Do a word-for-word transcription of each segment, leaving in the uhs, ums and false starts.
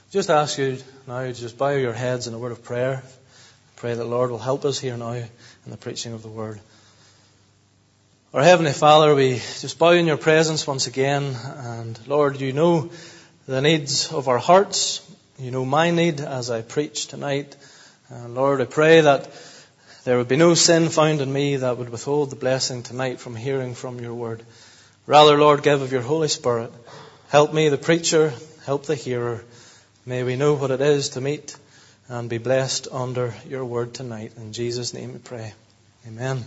Just ask you now to just bow your heads in a word of prayer. Pray that the Lord will help us here now in the preaching of the Word. Our Heavenly Father, we just bow in your presence once again. And Lord, you know the needs of our hearts. You know my need as I preach tonight. And Lord, I pray that there would be no sin found in me that would withhold the blessing tonight from hearing from your Word. Rather, Lord, give of your Holy Spirit. Help me, the preacher. Help the hearer. May we know what it is to meet and be blessed under your word tonight. In Jesus' name we pray. Amen.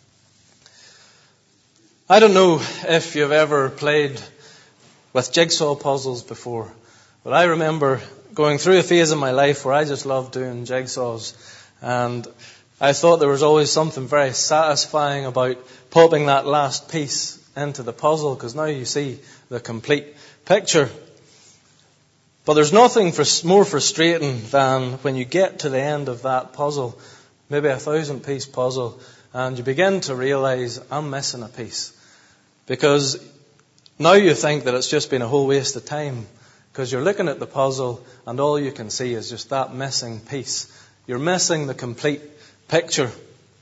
I don't know if you've ever played with jigsaw puzzles before, but I remember going through a phase in my life where I just loved doing jigsaws. And I thought there was always something very satisfying about popping that last piece into the puzzle, because now you see the complete picture. But there's nothing more frustrating than when you get to the end of that puzzle, maybe a thousand piece puzzle, and you begin to realize I'm missing a piece. Because now you think that it's just been a whole waste of time, because you're looking at the puzzle and all you can see is just that missing piece. You're missing the complete picture.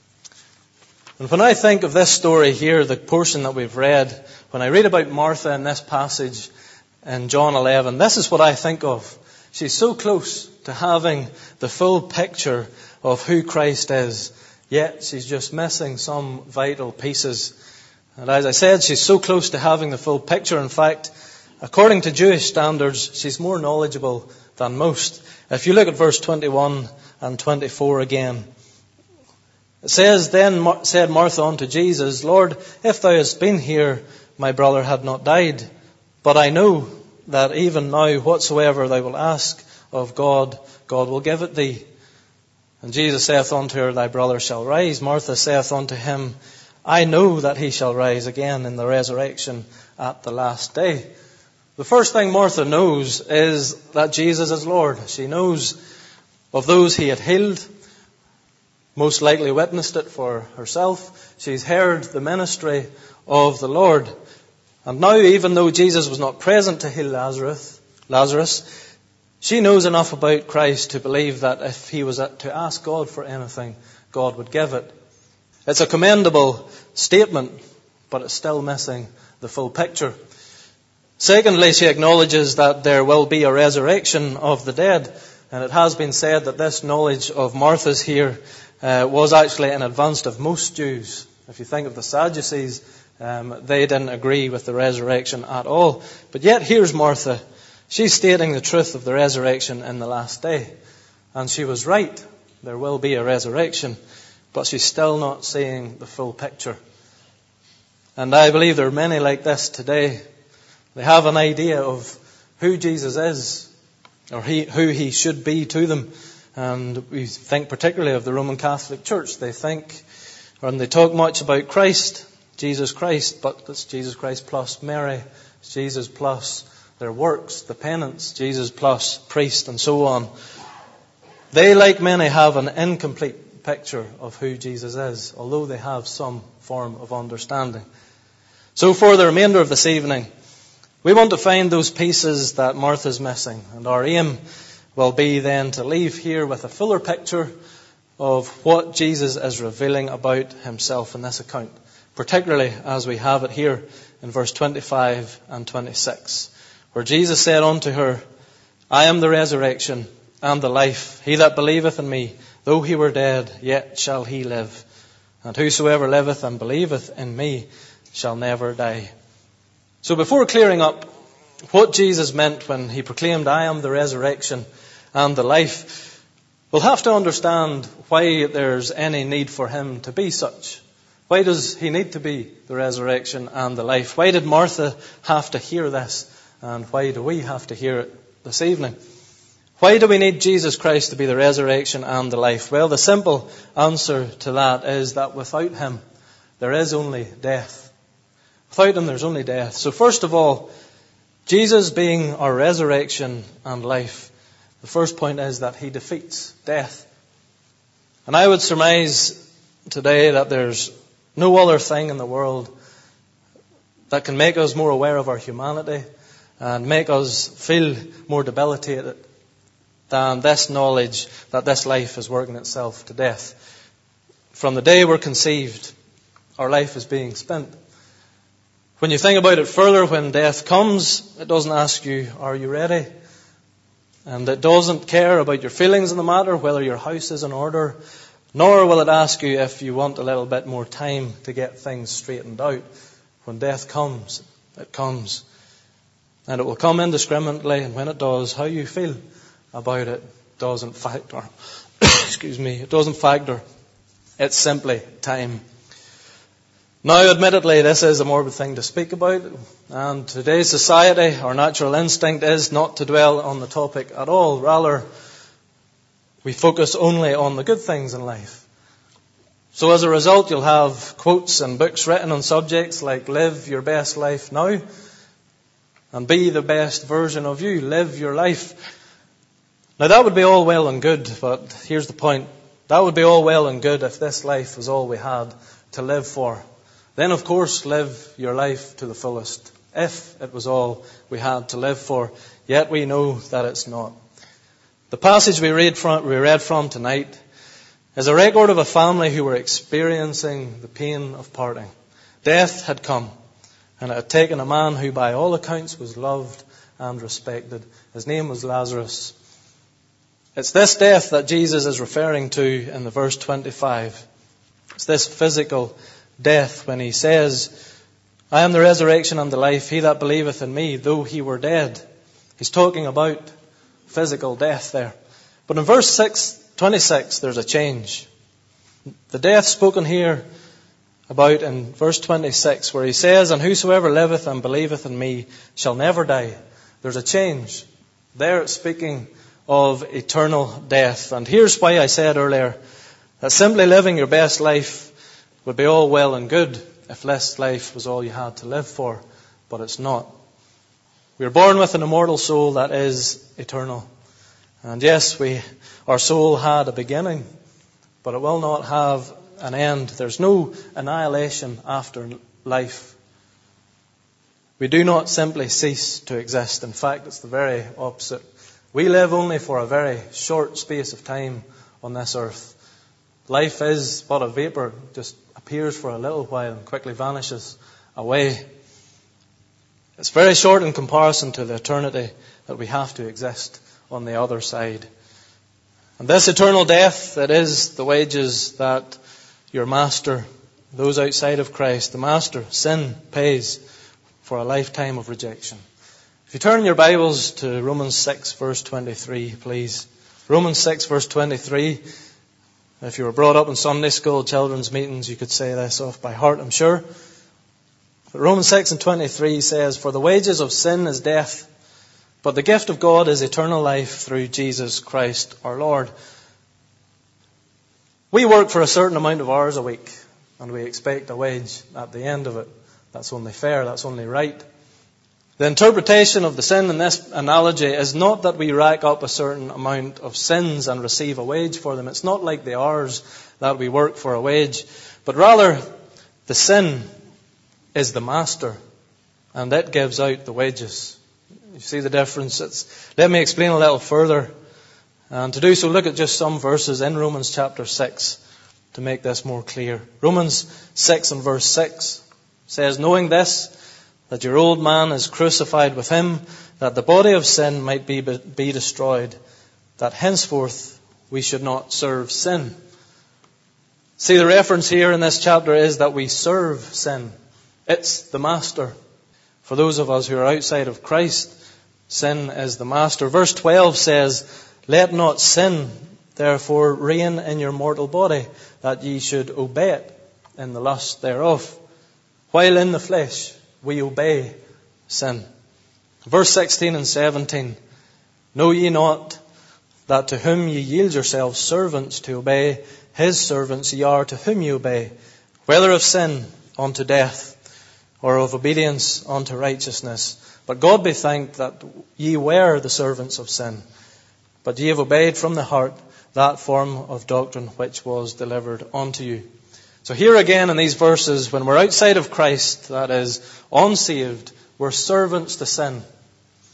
And when I think of this story here, the portion that we've read, when I read about Martha in this passage, in John eleven, this is what I think of. She's so close to having the full picture of who Christ is, yet she's just missing some vital pieces. And as I said, she's so close to having the full picture. In fact, according to Jewish standards, she's more knowledgeable than most. If you look at verse twenty-one and twenty-four again, it says, Then said Martha unto Jesus, Lord, if thou hadst been here, my brother had not died. But I know that even now whatsoever thou wilt ask of God, God will give it thee. And Jesus saith unto her, Thy brother shall rise. Martha saith unto him, I know that he shall rise again in the resurrection at the last day. The first thing Martha knows is that Jesus is Lord. She knows of those he had healed, most likely witnessed it for herself. She's heard the ministry of the Lord. And now, even though Jesus was not present to heal Lazarus, Lazarus, she knows enough about Christ to believe that if he was to ask God for anything, God would give it. It's a commendable statement, but it's still missing the full picture. Secondly, she acknowledges that there will be a resurrection of the dead. And it has been said that this knowledge of Martha's here uh, was actually in advance of most Jews. If you think of the Sadducees, Um, they didn't agree with the resurrection at all. But yet here's Martha. She's stating the truth of the resurrection in the last day. And she was right. There will be a resurrection. But she's still not seeing the full picture. And I believe there are many like this today. They have an idea of who Jesus is, or he, who he should be to them. And we think particularly of the Roman Catholic Church. They think, or they talk much about Christ, Jesus Christ, but it's Jesus Christ plus Mary, it's Jesus plus their works, the penance, Jesus plus priest, and so on. They, like many, have an incomplete picture of who Jesus is, although they have some form of understanding. So for the remainder of this evening, we want to find those pieces that Martha's missing, and our aim will be then to leave here with a fuller picture of what Jesus is revealing about himself in this account, particularly as we have it here in verse twenty-five and twenty-six, where Jesus said unto her, I am the resurrection and the life. He that believeth in me, though he were dead, yet shall he live. And whosoever liveth and believeth in me shall never die. So before clearing up what Jesus meant when he proclaimed, I am the resurrection and the life, we'll have to understand why there's any need for him to be such. Why does he need to be the resurrection and the life? Why did Martha have to hear this? And why do we have to hear it this evening? Why do we need Jesus Christ to be the resurrection and the life? Well, the simple answer to that is that without him, there is only death. Without him, there's only death. So first of all, Jesus being our resurrection and life, the first point is that he defeats death. And I would surmise today that there's no other thing in the world that can make us more aware of our humanity and make us feel more debilitated than this knowledge that this life is working itself to death. From the day we're conceived, our life is being spent. When you think about it further, when death comes, it doesn't ask you, are you ready? And it doesn't care about your feelings in the matter, whether your house is in order, nor will it ask you if you want a little bit more time to get things straightened out. When death comes, it comes. And it will come indiscriminately, and when it does, how you feel about it doesn't factor. Excuse me, it doesn't factor. It's simply time. Now, admittedly, this is a morbid thing to speak about, and today's society, our natural instinct is not to dwell on the topic at all. Rather, we focus only on the good things in life. So as a result, you'll have quotes and books written on subjects like live your best life now and be the best version of you. Live your life. Now, that would be all well and good, but here's the point. That would be all well and good if this life was all we had to live for. Then, of course, live your life to the fullest, if it was all we had to live for. Yet we know that it's not. The passage we read from, we read from tonight is a record of a family who were experiencing the pain of parting. Death had come, and it had taken a man who by all accounts was loved and respected. His name was Lazarus. It's this death that Jesus is referring to in the verse twenty-five. It's this physical death when he says, I am the resurrection and the life. He that believeth in me, though he were dead. He's talking about physical death there. But in verse six, twenty-six, there's a change. The death spoken here about in verse twenty-six, where he says, and whosoever liveth and believeth in me shall never die. There's a change. There it's speaking of eternal death. And here's why I said earlier that simply living your best life would be all well and good if this life was all you had to live for. But it's not. We are born with an immortal soul that is eternal. And yes, we, our soul had a beginning, but it will not have an end. There's no annihilation after life. We do not simply cease to exist. In fact, it's the very opposite. We live only for a very short space of time on this earth. Life is but a vapor, just appears for a little while and quickly vanishes away. It's very short in comparison to the eternity that we have to exist on the other side. And this eternal death, that is the wages that your master, those outside of Christ, the master, sin, pays for a lifetime of rejection. If you turn your Bibles to Romans six, verse twenty-three, please. Romans six, verse twenty-three. If you were brought up in Sunday school, children's meetings, you could say this off by heart, I'm sure. But Romans six and twenty-three says, for the wages of sin is death, but the gift of God is eternal life through Jesus Christ our Lord. We work for a certain amount of hours a week, and we expect a wage at the end of it. That's only fair, that's only right. The interpretation of the sin in this analogy is not that we rack up a certain amount of sins and receive a wage for them. It's not like the hours that we work for a wage, but rather the sin is the master, and it gives out the wages. You see the difference? It's, let me explain a little further. And to do so, look at just some verses in Romans chapter six to make this more clear. Romans six and verse six says, knowing this, that your old man is crucified with him, that the body of sin might be, be destroyed, that henceforth we should not serve sin. See, the reference here in this chapter is that we serve sin. It's the master. For those of us who are outside of Christ, sin is the master. Verse twelve says, let not sin therefore reign in your mortal body, that ye should obey it in the lust thereof. While in the flesh we obey sin. Verse sixteen and seventeen. Know ye not that to whom ye yield yourselves servants to obey, his servants ye are to whom ye obey, whether of sin unto death, or of obedience unto righteousness. But God be thanked that ye were the servants of sin, but ye have obeyed from the heart that form of doctrine which was delivered unto you. So here again in these verses, when we're outside of Christ, that is, unsaved, we're servants to sin.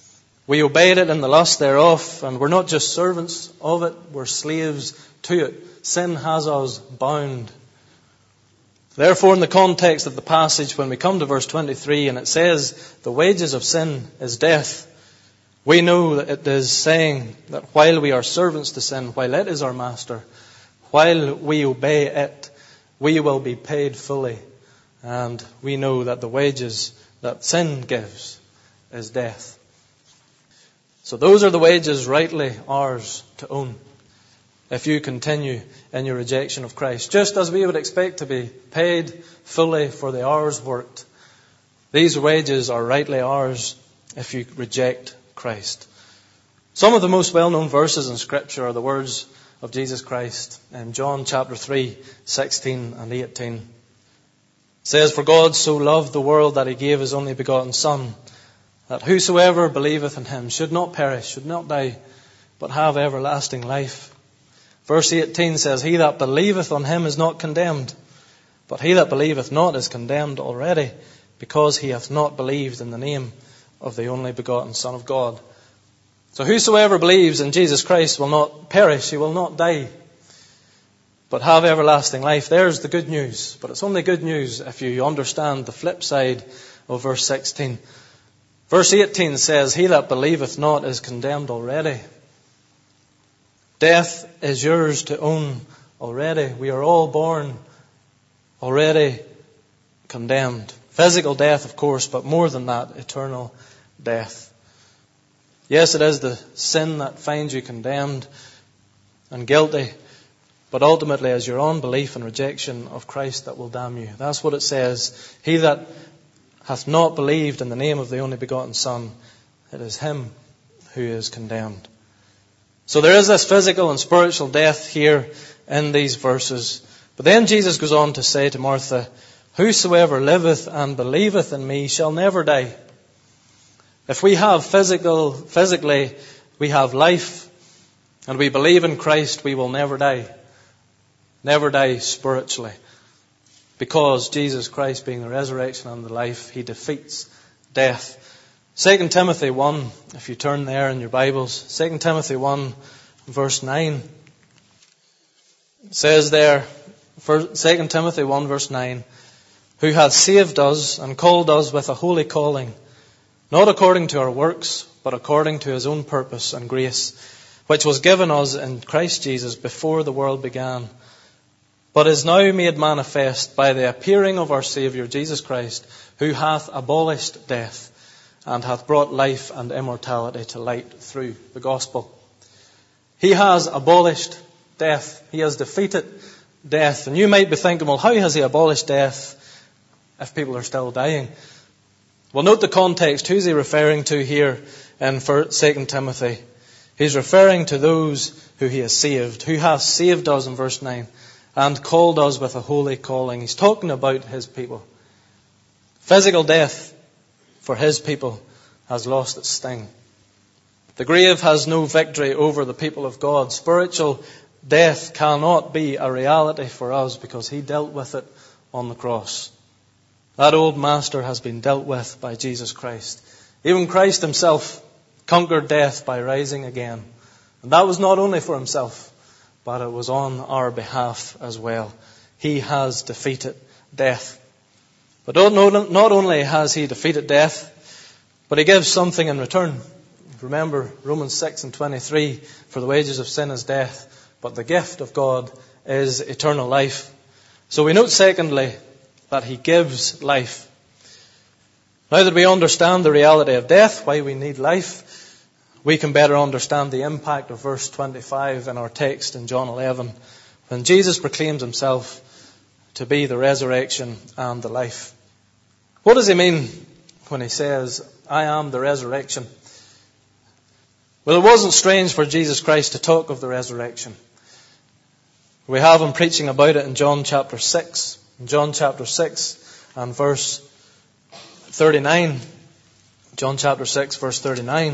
We obeyed it in the lust thereof, and we're not just servants of it, we're slaves to it. Sin has us bound. Therefore, in the context of the passage, when we come to verse twenty-three, and it says, the wages of sin is death, we know that it is saying that while we are servants to sin, while it is our master, while we obey it, we will be paid fully. And we know that the wages that sin gives is death. So those are the wages rightly ours to own if you continue in your rejection of Christ. Just as we would expect to be paid fully for the hours worked, these wages are rightly ours if you reject Christ. Some of the most well-known verses in Scripture are the words of Jesus Christ in John chapter three, sixteen and eighteen. It says, for God so loved the world that he gave his only begotten Son, that whosoever believeth in him should not perish, should not die, but have everlasting life. Verse eighteen says, he that believeth on him is not condemned, but he that believeth not is condemned already, because he hath not believed in the name of the only begotten Son of God. So whosoever believes in Jesus Christ will not perish, he will not die, but have everlasting life. There's the good news. But it's only good news if you understand the flip side of verse sixteen. Verse eighteen says, he that believeth not is condemned already. Death is yours to own already. We are all born already condemned. Physical death, of course, but more than that, eternal death. Yes, it is the sin that finds you condemned and guilty, but ultimately it's your unbelief and rejection of Christ that will damn you. That's what it says. He that hath not believed in the name of the only begotten Son, it is him who is condemned. So there is this physical and spiritual death here in these verses. But then Jesus goes on to say to Martha, whosoever liveth and believeth in me shall never die. If we have physical, physically, we have life, and we believe in Christ, we will never die. Never die spiritually. Because Jesus Christ, being the resurrection and the life, he defeats death. Second Timothy one, if you turn there in your Bibles, Second Timothy one, verse nine. It says there, Second Timothy one, verse nine, who hath saved us and called us with a holy calling, not according to our works, but according to his own purpose and grace, which was given us in Christ Jesus before the world began, but is now made manifest by the appearing of our Saviour Jesus Christ, who hath abolished death, and hath brought life and immortality to light through the gospel. He has abolished death. He has defeated death. And you might be thinking, well, how has he abolished death if people are still dying? Well, note the context. Who's he referring to here in Second Timothy? He's referring to those who he has saved, who hath saved us in verse nine, and called us with a holy calling. He's talking about his people. Physical death for his people has lost its sting. The grave has no victory over the people of God. Spiritual death cannot be a reality for us because he dealt with it on the cross. That old master has been dealt with by Jesus Christ. Even Christ himself conquered death by rising again. And that was not only for himself, but it was on our behalf as well. He has defeated death. But not only has he defeated death, but he gives something in return. Remember Romans six and twenty-three, for the wages of sin is death, but the gift of God is eternal life. So we note secondly that he gives life. Now that we understand the reality of death, why we need life, we can better understand the impact of verse twenty-five in our text in John eleven, when Jesus proclaims himself to be the resurrection and the life. What does he mean when he says, I am the resurrection? Well, it wasn't strange for Jesus Christ to talk of the resurrection. We have him preaching about it in John chapter six. In John chapter six and verse thirty-nine. John chapter six, verse thirty-nine.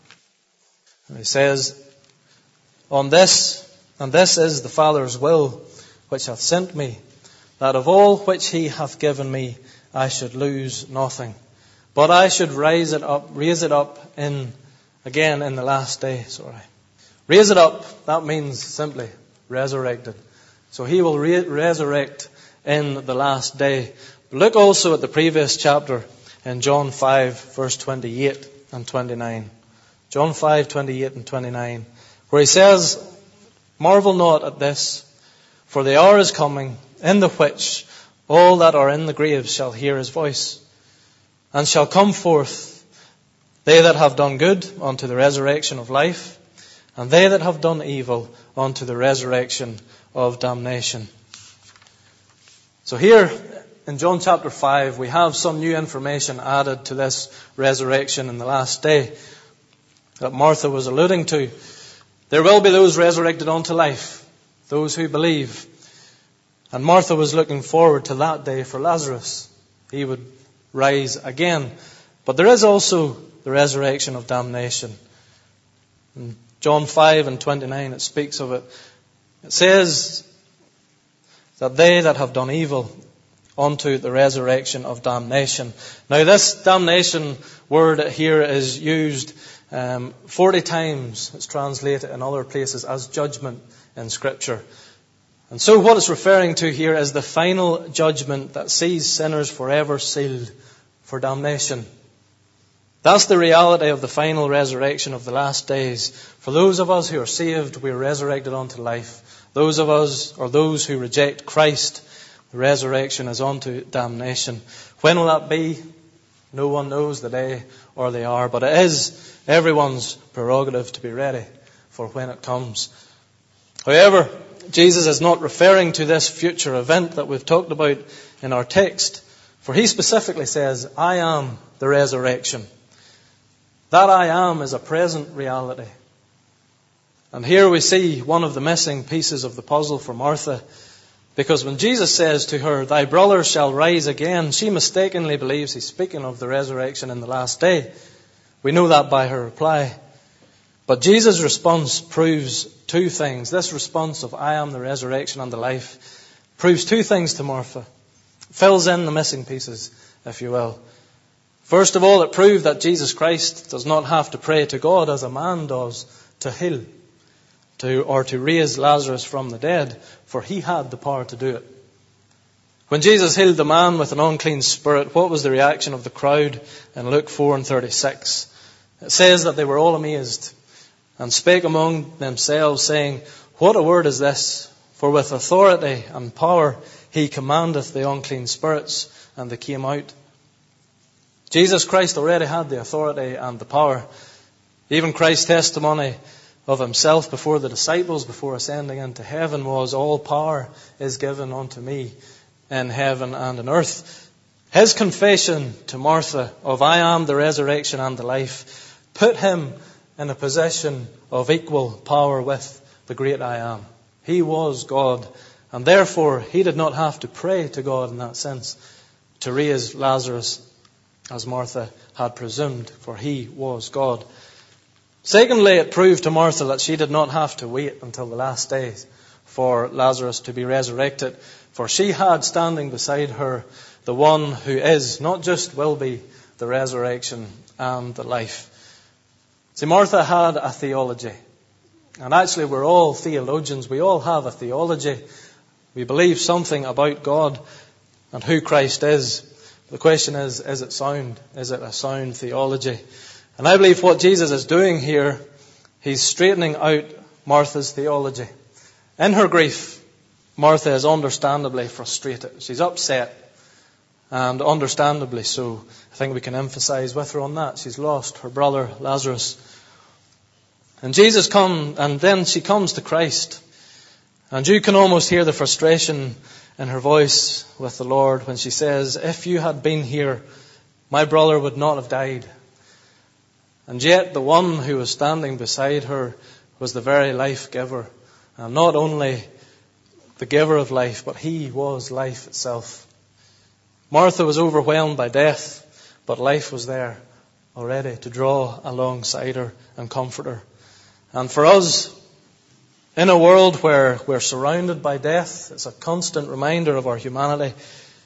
He says, On this, and this is the Father's will, which hath sent me, that of all which he hath given me, I should lose nothing, but I should raise it up, raise it up in again in the last day. Sorry. Raise it up, that means simply resurrected. So he will re- resurrect in the last day. Look also at the previous chapter in John five, verse twenty-eight and twenty-nine. John five, twenty-eight and twenty-nine, where he says, "Marvel not at this, for the hour is coming, in the which all that are in the graves shall hear his voice, and shall come forth, they that have done good unto the resurrection of life, and they that have done evil unto the resurrection of damnation." So here in John chapter five, we have some new information added to this resurrection in the last day that Martha was alluding to. There will be those resurrected unto life, those who believe. And Martha was looking forward to that day for Lazarus. He would rise again. But there is also the resurrection of damnation. In John five and twenty-nine, it speaks of it. It says that they that have done evil unto the resurrection of damnation. Now this damnation word here is used um, forty times. It's translated in other places as judgment in Scripture. And so what it's referring to here is the final judgment that sees sinners forever sealed for damnation. That's the reality of the final resurrection of the last days. For those of us who are saved, we are resurrected unto life. Those of us, or those who reject Christ, the resurrection is unto damnation. When will that be? No one knows the day or the hour, but it is everyone's prerogative to be ready for when it comes. However, Jesus is not referring to this future event that we've talked about in our text, for he specifically says, "I am the resurrection." That I am is a present reality. And here we see one of the missing pieces of the puzzle for Martha, because when Jesus says to her, "Thy brother shall rise again," she mistakenly believes he's speaking of the resurrection in the last day. We know that by her reply. But Jesus' response proves two things. This response of "I am the resurrection and the life" proves two things to Martha. Fills in the missing pieces, if you will. First of all, it proved that Jesus Christ does not have to pray to God as a man does to heal to or to raise Lazarus from the dead, for he had the power to do it. When Jesus healed the man with an unclean spirit, what was the reaction of the crowd in Luke four and thirty-six? It says that they were all amazed and spake among themselves, saying, "What a word is this? For with authority and power he commandeth the unclean spirits, and they came out." Jesus Christ already had the authority and the power. Even Christ's testimony of himself before the disciples, before ascending into heaven, was, "All power is given unto me in heaven and on earth." His confession to Martha of "I am the resurrection and the life" put him in a position of equal power with the great I am. He was God, and therefore he did not have to pray to God in that sense to raise Lazarus as Martha had presumed, for he was God. Secondly, it proved to Martha that she did not have to wait until the last days for Lazarus to be resurrected, for she had standing beside her the one who is, not just will be, the resurrection and the life. See, Martha had a theology. And actually, we're all theologians. We all have a theology. We believe something about God and who Christ is. The question is, is it sound? Is it a sound theology? And I believe what Jesus is doing here, he's straightening out Martha's theology. In her grief, Martha is understandably frustrated. She's upset, and understandably so. I think we can emphasize with her on that. She's lost her brother Lazarus. And Jesus comes, and then she comes to Christ. And you can almost hear the frustration in her voice with the Lord when she says, "If you had been here, my brother would not have died." And yet the one who was standing beside her was the very life giver. And not only the giver of life, but he was life itself. Martha was overwhelmed by death, but life was there already to draw alongside her and comfort her. And for us, in a world where we're surrounded by death, it's a constant reminder of our humanity,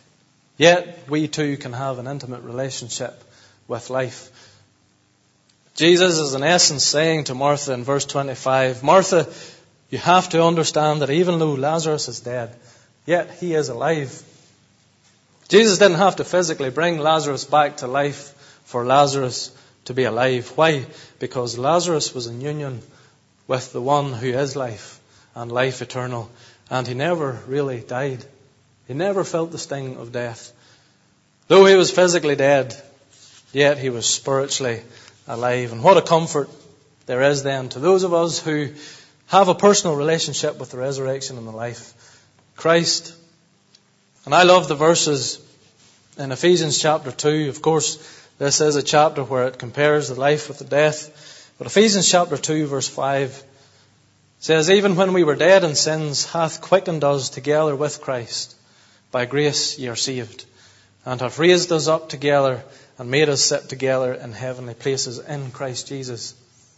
yet we too can have an intimate relationship with life. Jesus is in essence saying to Martha in verse twenty-five, Martha, you have to understand that even though Lazarus is dead, yet he is alive. Jesus didn't have to physically bring Lazarus back to life for Lazarus to be alive. Why? Because Lazarus was in union with the one who is life and life eternal. And he never really died. He never felt the sting of death. Though he was physically dead, yet he was spiritually alive. And what a comfort there is then to those of us who have a personal relationship with the resurrection and the life. Christ. And I love the verses in Ephesians chapter two. Of course, this is a chapter where it compares the life with the death. But Ephesians chapter two verse five says, even when we were dead in sins, hath quickened us together with Christ. By grace ye are saved, and hath raised us up together and made us sit together in heavenly places in Christ Jesus.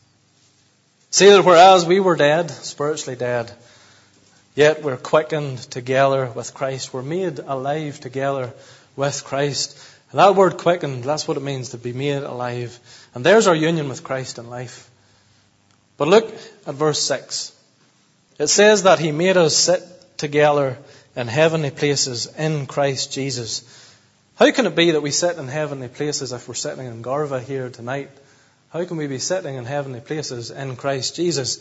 See that whereas we were dead, spiritually dead, yet we're quickened together with Christ. We're made alive together with Christ. And that word quickened, that's what it means to be made alive. And there's our union with Christ in life. But look at verse six. It says that he made us sit together in heavenly places in Christ Jesus. How can it be that we sit in heavenly places if we're sitting in Garva here tonight? How can we be sitting in heavenly places in Christ Jesus?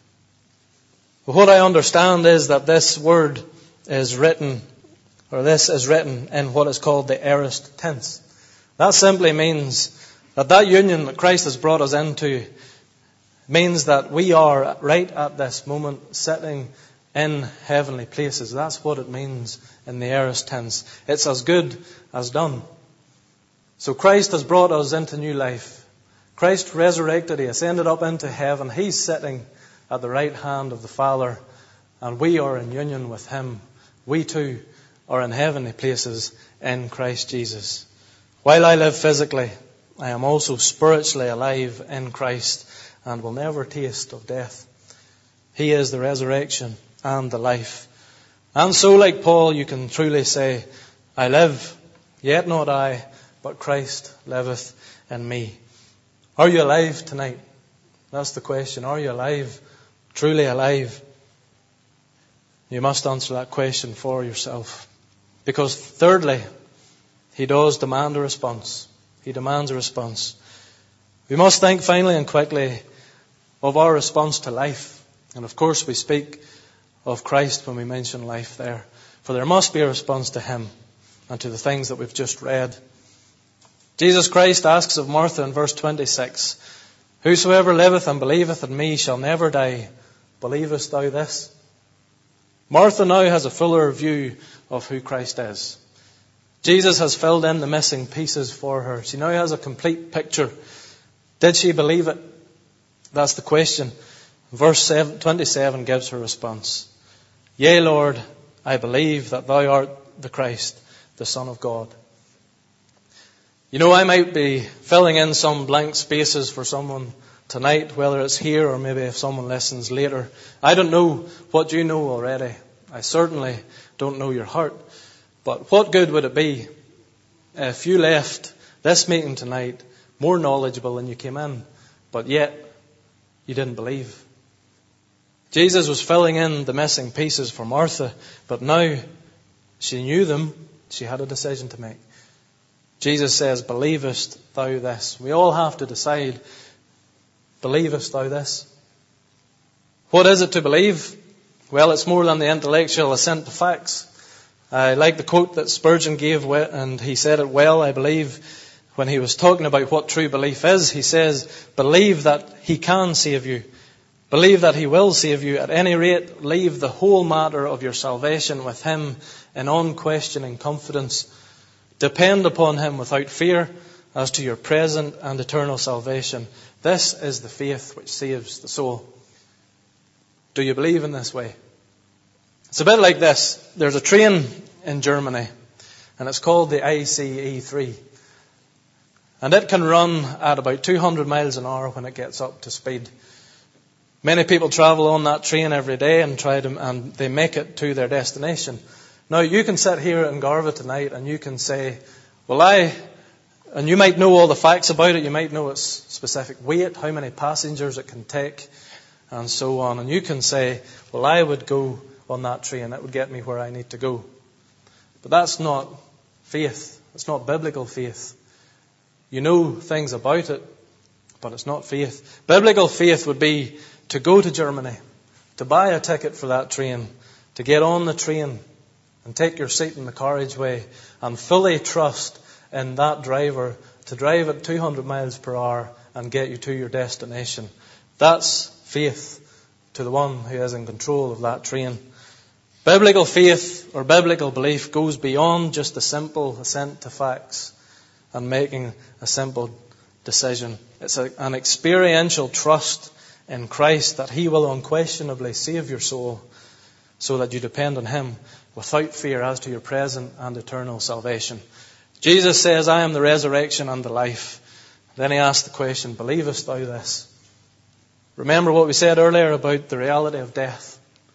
Well, what I understand is that this word is written, or this is written in what is called the aorist tense. That simply means that that union that Christ has brought us into means that we are right at this moment sitting in heavenly places. That's what it means in the aorist tense. It's as good as done. So Christ has brought us into new life. Christ resurrected. He ascended up into heaven. He's sitting at the right hand of the Father, and we are in union with Him. We too are in heavenly places in Christ Jesus. While I live physically, I am also spiritually alive in Christ and will never taste of death. He is the resurrection and the life. And so, like Paul, you can truly say, I live, yet not I, but Christ liveth in me. Are you alive tonight? That's the question. Are you alive? Truly alive? You must answer that question for yourself. Because thirdly, He does demand a response. He demands a response. We must think finally and quickly of our response to life. And of course we speak of Christ when we mention life there. For there must be a response to Him and to the things that we've just read. Jesus Christ asks of Martha in verse twenty-six, whosoever liveth and believeth in me shall never die. Believest thou this? Martha now has a fuller view of who Christ is. Jesus has filled in the missing pieces for her. She now has a complete picture. Did she believe it? That's the question. Verse twenty-seven gives her response. Yea, Lord, I believe that thou art the Christ, the Son of God. You know, I might be filling in some blank spaces for someone tonight, whether it's here or maybe if someone listens later. I don't know what you know already. I certainly don't know your heart. But what good would it be if you left this meeting tonight more knowledgeable than you came in, but yet you didn't believe? Jesus was filling in the missing pieces for Martha, but now she knew them. She had a decision to make. Jesus says, believest thou this? We all have to decide, believest thou this? What is it to believe? Well, it's more than the intellectual assent to facts. I like the quote that Spurgeon gave, and he said it well, I believe, when he was talking about what true belief is. He says, believe that He can save you. Believe that He will save you. At any rate, leave the whole matter of your salvation with Him in unquestioning confidence. Depend upon Him without fear as to your present and eternal salvation. This is the faith which saves the soul. Do you believe in this way? It's a bit like this. There's a train in Germany, and it's called the I C E three. And it can run at about two hundred miles an hour when it gets up to speed. Many people travel on that train every day and try to, and they make it to their destination. Now, you can sit here in Garva tonight and you can say, well, I And you might know all the facts about it. You might know its specific weight, how many passengers it can take, and so on. And you can say, well, I would go on that train. It would get me where I need to go. But that's not faith. It's not biblical faith. You know things about it, but it's not faith. Biblical faith would be to go to Germany, to buy a ticket for that train, to get on the train and take your seat in the carriageway and fully trust in that driver to drive at two hundred miles per hour and get you to your destination. That's faith to the one who is in control of that train. Biblical faith or biblical belief goes beyond just a simple assent to facts and making a simple decision. It's a, an experiential trust in Christ that He will unquestionably save your soul so that you depend on Him without fear as to your present and eternal salvation. Jesus says, I am the resurrection and the life. Then He asks the question, believest thou this? Remember what we said earlier about the reality of death.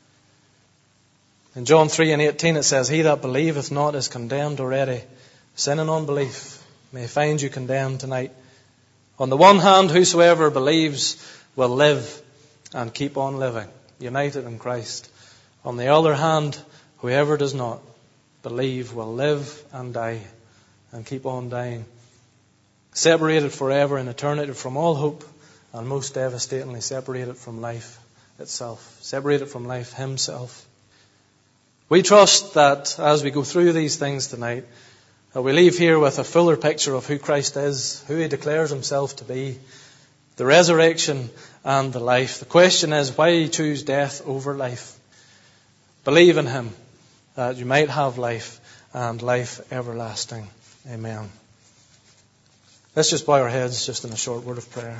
In John three and eighteen it says, he that believeth not is condemned already. Sin and unbelief may find you condemned tonight. On the one hand, whosoever believes will live and keep on living, united in Christ. On the other hand, whoever does not believe will live and die and keep on dying, separated forever in eternity from all hope, and most devastatingly separated from life itself, separated from life Himself. We trust that as we go through these things tonight, that we leave here with a fuller picture of who Christ is, who He declares Himself to be, the resurrection and the life. The question is, why choose death over life? Believe in Him, that you might have life and life everlasting. Amen. Let's just bow our heads just in a short word of prayer.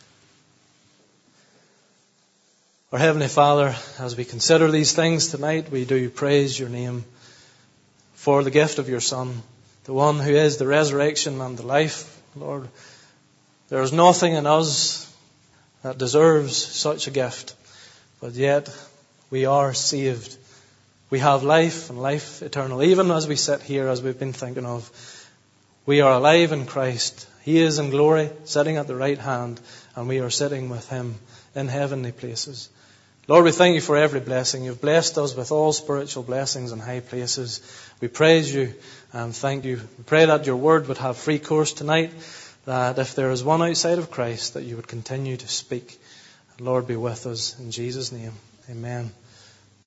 Our Heavenly Father, as we consider these things tonight, we do praise Your name for the gift of Your Son, the one who is the resurrection and the life. Lord, there is nothing in us that deserves such a gift, but yet we are saved. We have life and life eternal. Even as we sit here, as we've been thinking of, we are alive in Christ. He is in glory, sitting at the right hand, and we are sitting with Him in heavenly places. Lord, we thank You for every blessing. You've blessed us with all spiritual blessings in high places. We praise You and thank You. We pray that Your word would have free course tonight, that if there is one outside of Christ, that You would continue to speak. Lord, be with us in Jesus' name. Amen.